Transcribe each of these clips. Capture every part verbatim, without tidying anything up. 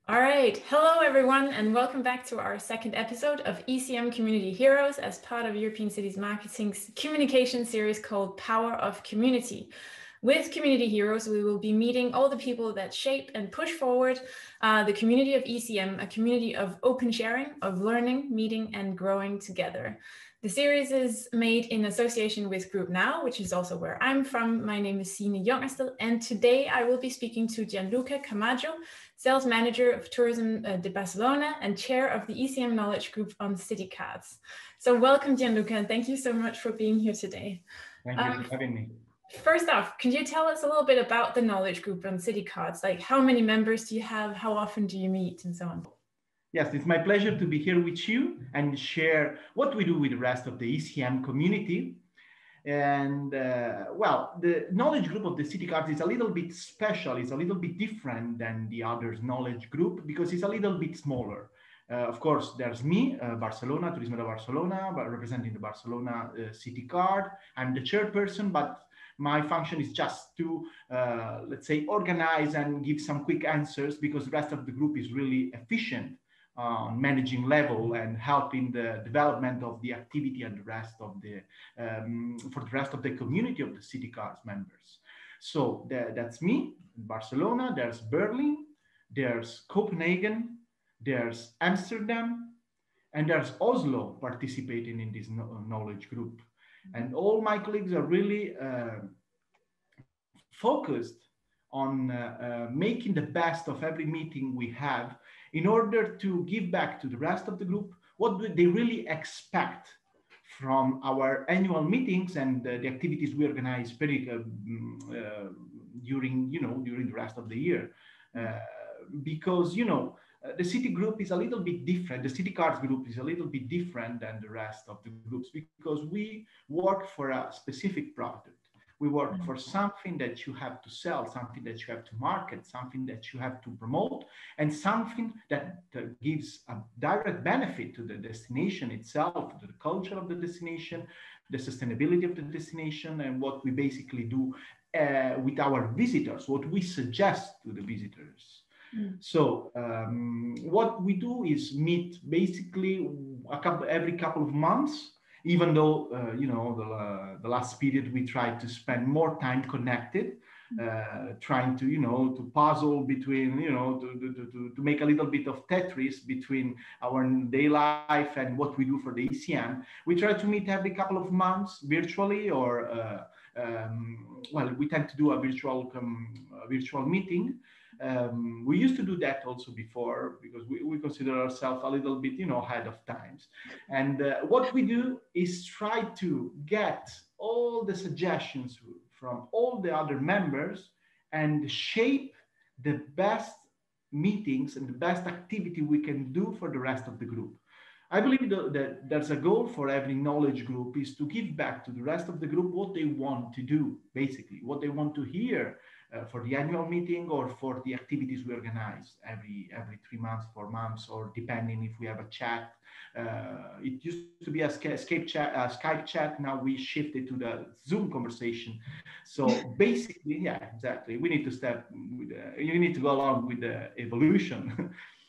All right. Hello, everyone, and welcome back to our second episode of E C M Community Heroes as part of European Cities Marketing's communication series called Power of Community. With Community Heroes, we will be meeting all the people that shape and push forward uh, the community of E C M, a community of open sharing, of learning, meeting, and growing together. The series is made in association with Group Now, which is also where I'm from. My name is Signe Jongerstel, and today I will be speaking to Gianluca Camaggio, Sales Manager of Tourism uh, de Barcelona and Chair of the E C M Knowledge Group on City Cards. So welcome, Gianluca, and thank you so much for being here today. Thank you Um, for having me. First off, can you tell us a little bit about the Knowledge Group on City Cards? Like, how many members do you have? How often do you meet, and so on? Yes, it's my pleasure to be here with you and share what we do with the rest of the E C M community. And uh, well, the knowledge group of the City Cards is a little bit special. It's a little bit different than the others' knowledge group because it's a little bit smaller. Uh, of course, there's me, uh, Barcelona, Turismo de Barcelona, but representing the Barcelona uh, City Card. I'm the chairperson, but my function is just to, uh, let's say, organize and give some quick answers because the rest of the group is really efficient on managing level and helping the development of the activity and the rest of the um, for the rest of the community of the City Cards members. So the, that's me, Barcelona. There's Berlin, there's Copenhagen, there's Amsterdam, and there's Oslo participating in this knowledge group. And all my colleagues are really uh, focused on uh, uh, making the best of every meeting we have in order to give back to the rest of the group what do they really expect from our annual meetings and uh, the activities we organize very, uh, uh, during, you know, during the rest of the year. Uh, because, you know, uh, the city group is a little bit different. The City Cards group is a little bit different than the rest of the groups because we work for a specific product. We work for something that you have to sell, something that you have to market, something that you have to promote, and something that uh, gives a direct benefit to the destination itself, to the culture of the destination, the sustainability of the destination, and what we basically do uh, with our visitors, what we suggest to the visitors. Mm. So um, what we do is meet basically a couple, every couple of months. Even though, uh, you know, the, uh, the last period we tried to spend more time connected, uh, trying to, you know, to puzzle between, you know, to, to, to, to make a little bit of Tetris between our day life and what we do for the E C M. We try to meet every couple of months virtually or, uh, um, well, we tend to do a virtual, um, a virtual meeting. Um, we used to do that also before because we, we consider ourselves a little bit, you know, ahead of times. And uh, what we do is try to get all the suggestions from all the other members and shape the best meetings and the best activity we can do for the rest of the group. I believe that there's a goal for every knowledge group is to give back to the rest of the group what they want to do, basically, what they want to hear uh, for the annual meeting or for the activities we organize every every three months, four months, or depending if we have a chat. Uh, it used to be a Skype chat, a Skype chat. Now we shifted to the Zoom conversation. So basically, yeah, exactly. We need to step. With the, you need to go along with the evolution.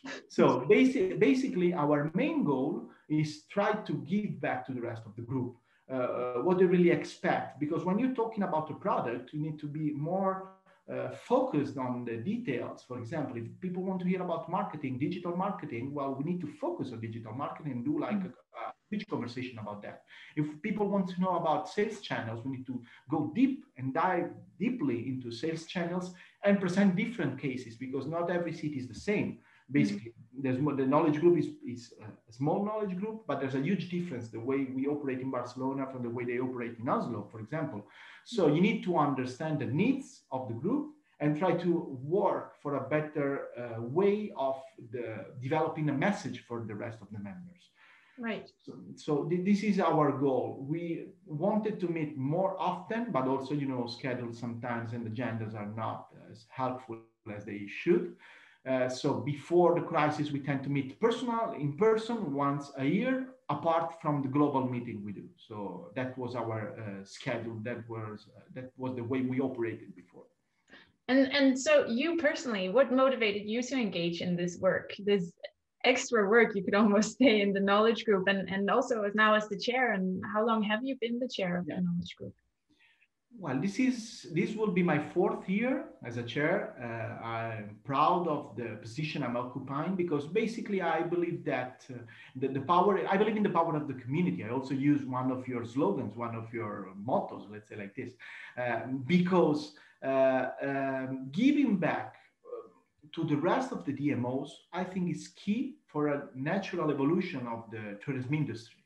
So basic, basically, our main goal is try to give back to the rest of the group uh, what they really expect. Because when you're talking about a product, you need to be more uh, focused on the details. For example, if people want to hear about marketing, digital marketing, well, we need to focus on digital marketing and do like a, a huge conversation about that. If people want to know about sales channels, we need to go deep and dive deeply into sales channels and present different cases because not every city is the same. Basically, there's more, the knowledge group is, is a small knowledge group, but there's a huge difference the way we operate in Barcelona from the way they operate in Oslo, for example. So you need to understand the needs of the group and try to work for a better uh, way of the, developing a message for the rest of the members. Right. So, so th this is our goal. We wanted to meet more often, but also, you know, schedules sometimes and agendas are not as helpful as they should. Uh, so before the crisis, we tend to meet personal in person once a year, apart from the global meeting we do. So that was our uh, schedule. That was uh, that was the way we operated before. And and so you personally, what motivated you to engage in this work, this extra work, you could almost say, in the knowledge group, and and also as now as the chair? And how long have you been the chair of Yeah. the knowledge group? Well, this is this will be my fourth year as a chair. Uh, I'm proud of the position I'm occupying because basically I believe that uh, the, the power. I believe in the power of the community. I also use one of your slogans, one of your mottos, let's say like this, uh, because uh, um, giving back uh, to the rest of the D M Os, I think is key for a natural evolution of the tourism industry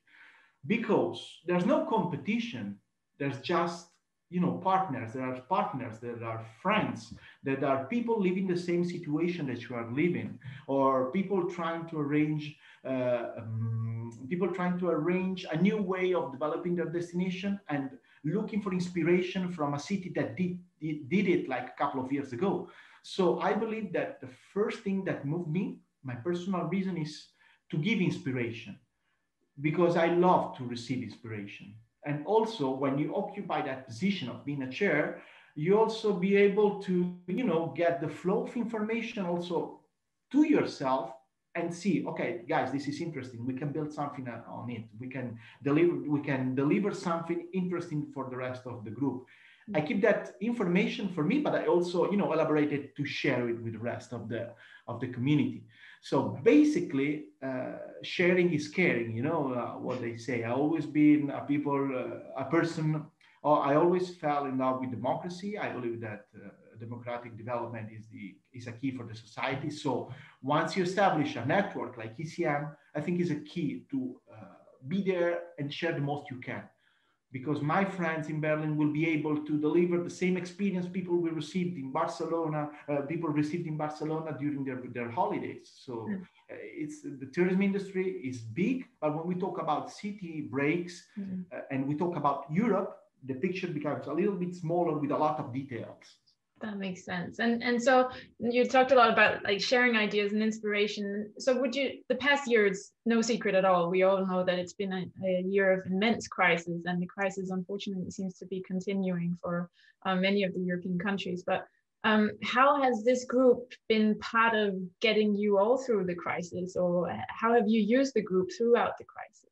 because there's no competition. There's just you know partners. There are partners. There are friends. There are people living the same situation that you are living, or people trying to arrange. Uh, um, people trying to arrange a new way of developing their destination and looking for inspiration from a city that did, did, did it like a couple of years ago. So I believe that the first thing that moved me, my personal reason, is to give inspiration because I love to receive inspiration. And also, when you occupy that position of being a chair, you also be able to, you know, get the flow of information also to yourself and see, okay, guys, this is interesting. We can build something on it. We can deliver. We can deliver something interesting for the rest of the group. I keep that information for me, but I also, you know, elaborate it to share it with the rest of the of the community. So basically, uh, sharing is caring. You know uh, what they say. I always been a people, uh, a person. Or I always fell in love with democracy. I believe that uh, democratic development is the is a key for the society. So once you establish a network like E C M, I think is a key to uh, be there and share the most you can because my friends in Berlin will be able to deliver the same experience people will received in Barcelona, uh, people received in Barcelona during their, their holidays. So mm. uh, it's the tourism industry is big, but when we talk about city breaks mm. uh, and we talk about Europe, the picture becomes a little bit smaller with a lot of details. That makes sense. And and so you talked a lot about like sharing ideas and inspiration. So would you, the past year, it's no secret at all. We all know that it's been a, a year of immense crisis, and the crisis unfortunately seems to be continuing for uh, many of the European countries. But um, how has this group been part of getting you all through the crisis, or how have you used the group throughout the crisis?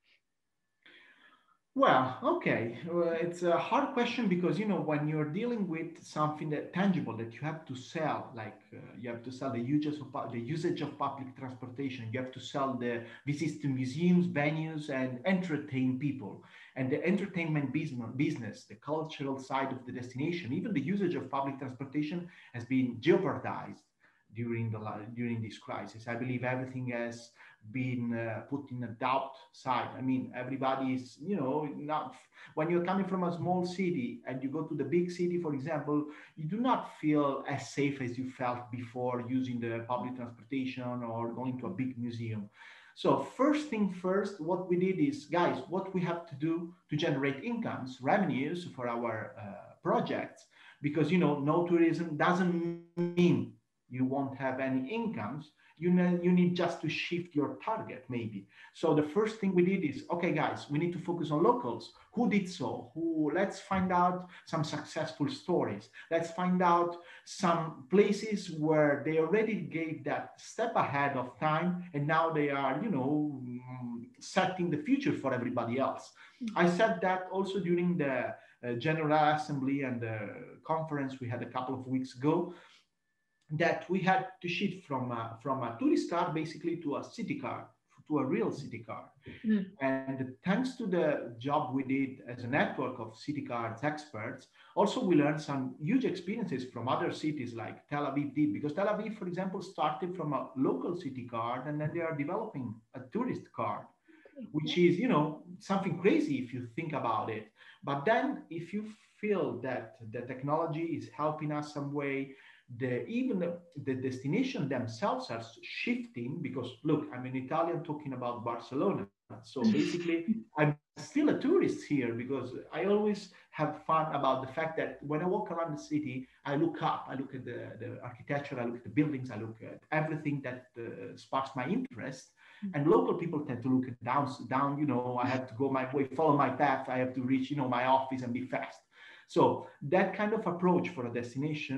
Well, okay. Well, it's a hard question because, you know, when you're dealing with something that tangible that you have to sell, like uh, you have to sell the usage of the usage of public transportation, you have to sell the visits to museums, venues, and entertain people. And the entertainment business, business, the cultural side of the destination, even the usage of public transportation has been jeopardized during the during this crisis. I believe everything has been uh, put in a doubt side. I mean, everybody is, you know, not when you're coming from a small city and you go to the big city, for example, you do not feel as safe as you felt before using the public transportation or going to a big museum. So first thing first, what we did is, guys, what we have to do to generate incomes, revenues for our uh, projects, because, you know, no tourism doesn't mean you won't have any incomes. You know, you need just to shift your target, maybe. So the first thing we did is, okay, guys, we need to focus on locals. Who did so? Who? Let's find out some successful stories. Let's find out some places where they already gave that step ahead of time, and now they are, you know, setting the future for everybody else. Mm-hmm. I said that also during the uh, General Assembly and the conference we had a couple of weeks ago, that we had to shift from a, from a tourist car basically to a city car, to a real city car. Mm. And thanks to the job we did as a network of city cars experts, also we learned some huge experiences from other cities like Tel Aviv did, because Tel Aviv, for example, started from a local city car and then they are developing a tourist car, which is, you know, something crazy if you think about it. But then if you feel that the technology is helping us some way, the even the, the destination themselves are shifting, because look, I'm an Italian talking about Barcelona, so basically I'm still a tourist here because I always have fun about the fact that when I walk around the city, I look up, I look at the, the architecture, I look at the buildings, I look at everything that uh, sparks my interest. And local people tend to look at down, down, you know, I have to go my way, follow my path, I have to reach, you know, my office and be fast. So that kind of approach for a destination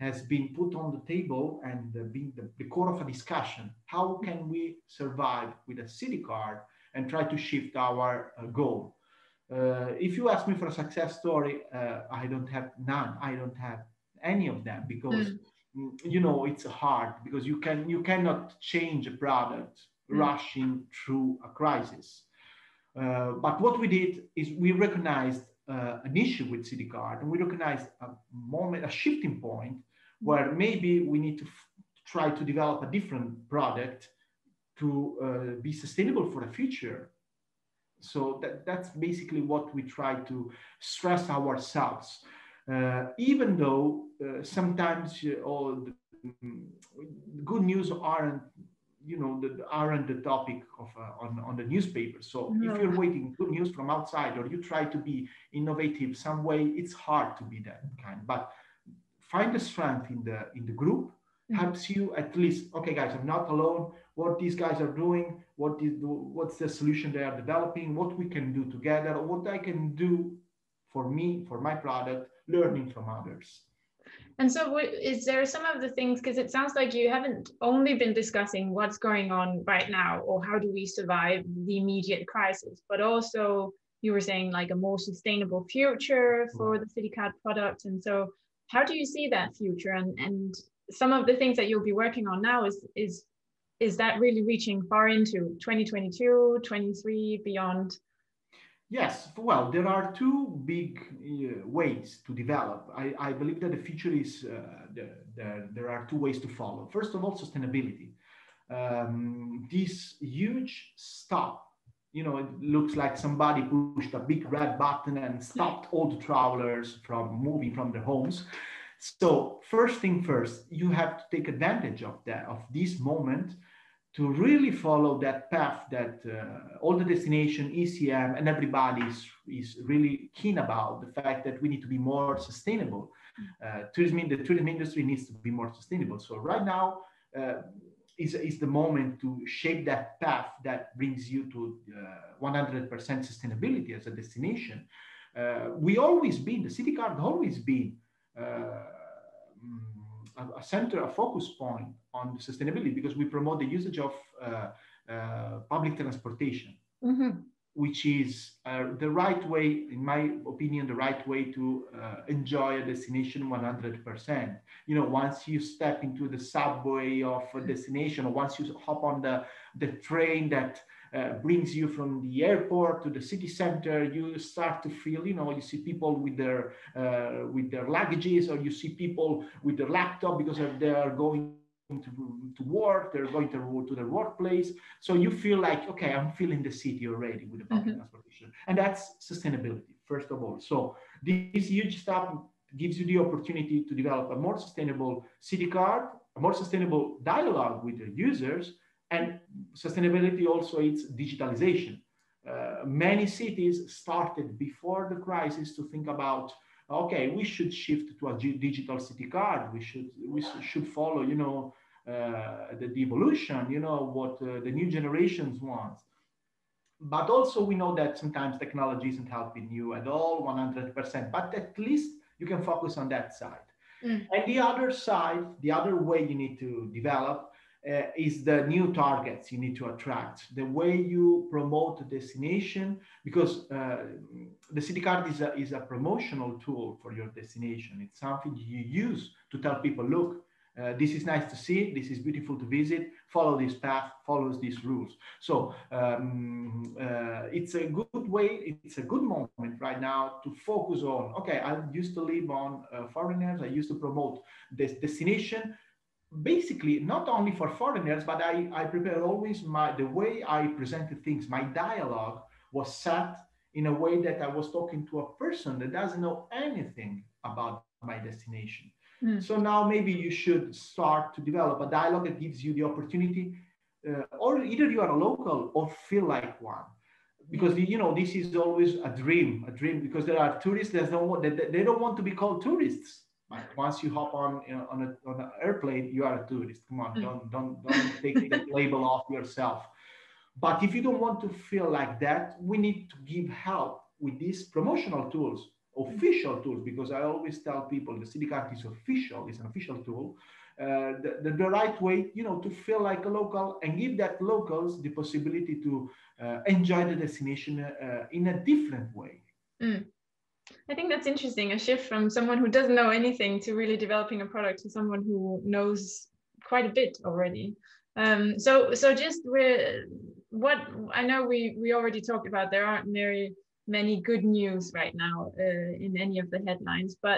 has been put on the table and uh, been the, the core of a discussion. How can we survive with a city card and try to shift our uh, goal? Uh, if you ask me for a success story, uh, I don't have none. I don't have any of them because mm. you know it's hard because you can you cannot change a product mm. rushing through a crisis. Uh, but what we did is we recognized uh, an issue with CityCard, and we recognized a moment, a shifting point, where maybe we need to f- try to develop a different product to uh, be sustainable for the future. So that, that's basically what we try to stress ourselves. Uh, even though uh, sometimes uh, all the, the good news aren't, you know, the, aren't the topic of uh, on, on the newspaper. So no. If you're waiting good news from outside or you try to be innovative some way, it's hard to be that kind. But find the strength in the in the group. Helps you at least, okay, guys, I'm not alone. What these guys are doing, what is the, what's the solution they are developing, what we can do together, what I can do for me, for my product, learning from others. And so is there some of the things, because it sounds like you haven't only been discussing what's going on right now or how do we survive the immediate crisis, but also you were saying like a more sustainable future for the CityCard product. And so how do you see that future? And, and some of the things that you'll be working on now is is is that really reaching far into twenty twenty-two, twenty-three, beyond? Yes, well, there are two big uh, ways to develop. I, I believe that the future is uh, the, the, there are two ways to follow. First of all, sustainability. Um, this huge stop, you know, it looks like somebody pushed a big red button and stopped all the travelers from moving from their homes. So first thing first, you have to take advantage of that, of this moment to really follow that path that uh, all the destination, E C M, and everybody is, is really keen about, the fact that we need to be more sustainable. Uh, tourism, the tourism industry needs to be more sustainable. So right now uh, is, is the moment to shape that path that brings you to uh, one hundred percent sustainability as a destination. Uh, we always been, the CityCard always been uh, a center, a focus point on sustainability because we promote the usage of uh, uh, public transportation, mm-hmm. which is uh, the right way, in my opinion, the right way to uh, enjoy a destination one hundred percent. You know, once you step into the subway of a destination, or once you hop on the, the train that Uh, brings you from the airport to the city center, you start to feel, you know, you see people with their uh, with their luggages, or you see people with their laptop because they are going to, to work, they're going to, to their workplace. So you feel like, okay, I'm feeling the city already with the public mm-hmm. transportation. And that's sustainability, first of all. So this huge step gives you the opportunity to develop a more sustainable city card, a more sustainable dialogue with the users. And sustainability also is digitalization. Uh, many cities started before the crisis to think about, okay, we should shift to a digital city card. We should we should follow, you know, uh, the, the evolution, you know, what uh, the new generations want. But also we know that sometimes technology isn't helping you at all, one hundred percent. But at least you can focus on that side. Mm. And the other side, the other way you need to develop Uh, is the new targets you need to attract, the way you promote a destination, because uh, the CityCard is a, is a promotional tool for your destination. It's something you use to tell people, look, uh, this is nice to see, this is beautiful to visit, follow this path, follows these rules. So um, uh, it's a good way, it's a good moment right now to focus on, okay, I used to live on uh, foreigners, I used to promote this destination, basically not only for foreigners, but I, I prepare always my, the way I presented things, my dialogue was set in a way that I was talking to a person that doesn't know anything about my destination. Mm. So now maybe you should start to develop a dialogue that gives you the opportunity, uh, or either you are a local or feel like one. Because, you know, this is always a dream, a dream, because there are tourists that don't want, that they don't want to be called tourists. Like once you hop on you know, on a on an airplane, you are a tourist. Come on, don't don't don't take the label off yourself. But if you don't want to feel like that, we need to give help with these promotional tools. official tools, because I always tell people the CityCard is official, it's an official tool, uh, the, the, the right way, you know, to feel like a local and give that locals the possibility to uh, enjoy the destination uh, in a different way. Mm. I think that's interesting, a shift from someone who doesn't know anything to really developing a product to someone who knows quite a bit already. Um, so, so just with what I know, we we already talked about, there aren't very many good news right now uh, in any of the headlines, but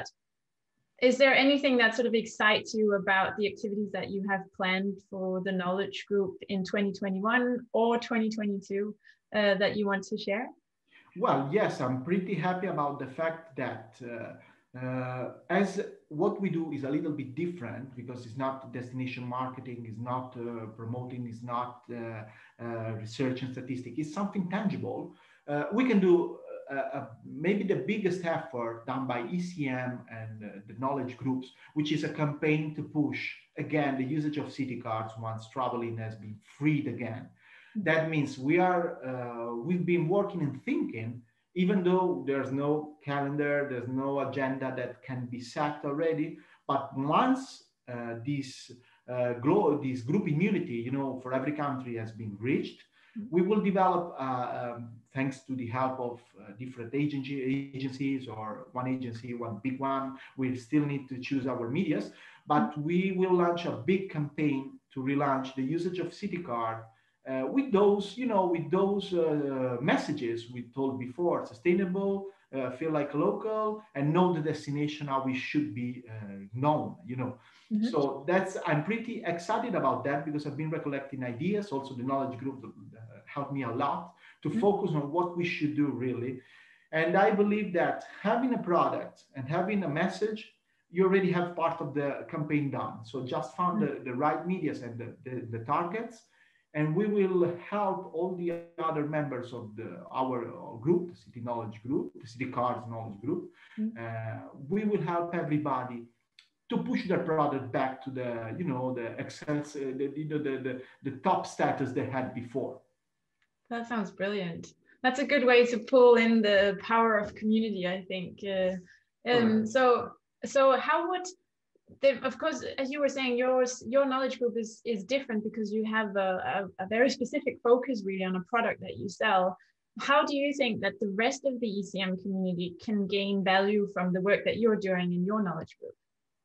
is there anything that sort of excites you about the activities that you have planned for the knowledge group in twenty twenty-one or twenty twenty-two uh, that you want to share? Well, yes, I'm pretty happy about the fact that uh, uh, as what we do is a little bit different, because it's not destination marketing, it's not uh, promoting, it's not uh, uh, research and statistics, it's something tangible. Uh, we can do uh, uh, maybe the biggest effort done by E C M and uh, the knowledge groups, which is a campaign to push again the usage of city cards once traveling has been freed again. That means we are, uh, we've been working and thinking, even though there's no calendar, there's no agenda that can be set already. But once uh, this, uh, glow, this group immunity, you know, for every country has been reached, we will develop, uh, um, thanks to the help of uh, different agency, agencies or one agency, one big one. We still need to choose our medias, but we will launch a big campaign to relaunch the usage of CityCard. Uh, with those, you know, with those uh, messages we told before, sustainable, uh, feel like local, and know the destination how we should be uh, known, you know. Mm-hmm. So that's, I'm pretty excited about that, because I've been recollecting ideas. Also, the knowledge group uh, helped me a lot to mm-hmm. focus on what we should do really. And I believe that having a product and having a message, you already have part of the campaign done. So just found mm-hmm. the, the right medias and the, the, the targets. And we will help all the other members of the, our group, the City Knowledge Group, the City Cards Knowledge Group. Mm-hmm. Uh, we will help everybody to push their product back to the, you know, the Excel, uh, the, you know, the, the, the top status they had before. That sounds brilliant. That's a good way to pull in the power of community, I think. Uh, and right. so, so how would, They, of course, as you were saying, yours, your knowledge group is, is different because you have a, a, a very specific focus really on a product that you sell. How do you think that the rest of the E C M community can gain value from the work that you're doing in your knowledge group?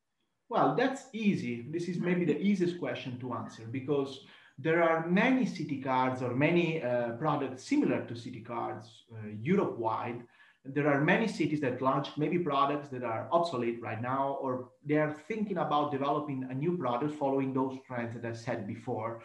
Well, that's easy. This is maybe the easiest question to answer, because there are many city cards or many uh, products similar to city cards uh, Europe-wide. There are many cities that launched maybe products that are obsolete right now, or they are thinking about developing a new product following those trends that I said before.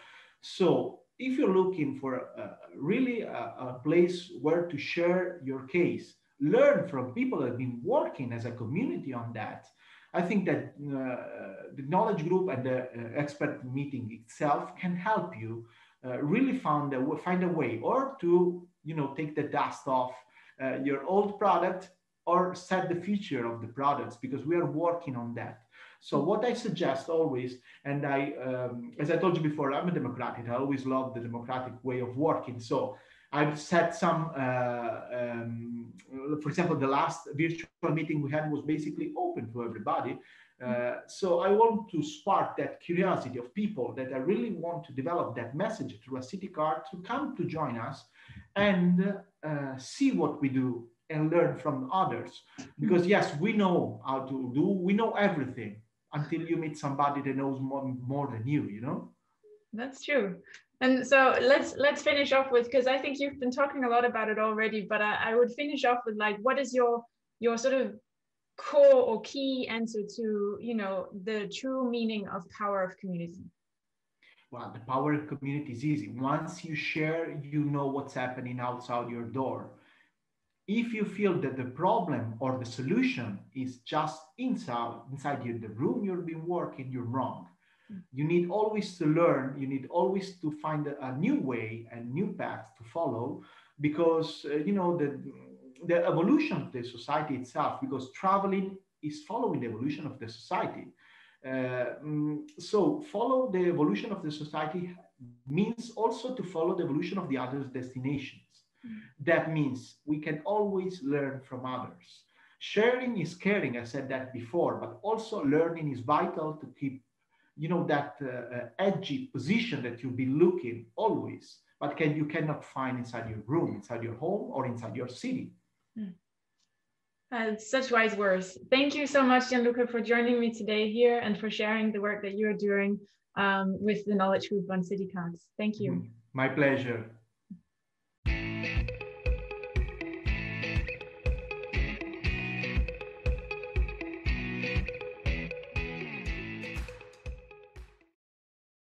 So if you're looking for a, really a, a place where to share your case, learn from people that have been working as a community on that, I think that uh, the knowledge group and the uh, expert meeting itself can help you uh, really find a, find a way, or to, you know, take the dust off Uh, your old product, or set the future of the products, because we are working on that. So what I suggest always, and I, um, as I told you before, I'm a democratic. I always love the democratic way of working. So I've set some, uh, um, for example, the last virtual meeting we had was basically open to everybody. Uh, so I want to spark that curiosity of people that I really want to develop that message through a city card to come to join us and uh, see what we do and learn from others. Because yes, we know how to do, we know everything until you meet somebody that knows more, more than you, you know? That's true. And so let's let's finish off with, because I think you've been talking a lot about it already, but I, I would finish off with, like, what is your your sort of core or key answer to, you know, the true meaning of power of community? Well, the power of community is easy. Once you share, you know what's happening outside your door. If you feel that the problem or the solution is just inside inside you, the room you've been working, you're wrong. You need always to learn. You need always to find a, a new way and new path to follow, because uh, you know the the evolution of the society itself. Because traveling is following the evolution of the society. Uh, so follow the evolution of the society means also to follow the evolution of the other's destinations. Mm. That means we can always learn from others. Sharing is caring. I said that before, but also learning is vital to keep, you know, that uh, uh, edgy position that you'll be looking always, but can you cannot find inside your room, inside your home, or inside your city. Mm. Uh, such wise words. Thank you so much, Gianluca, for joining me today here and for sharing the work that you're doing um, with the Knowledge Group on City Council. Thank you. My pleasure.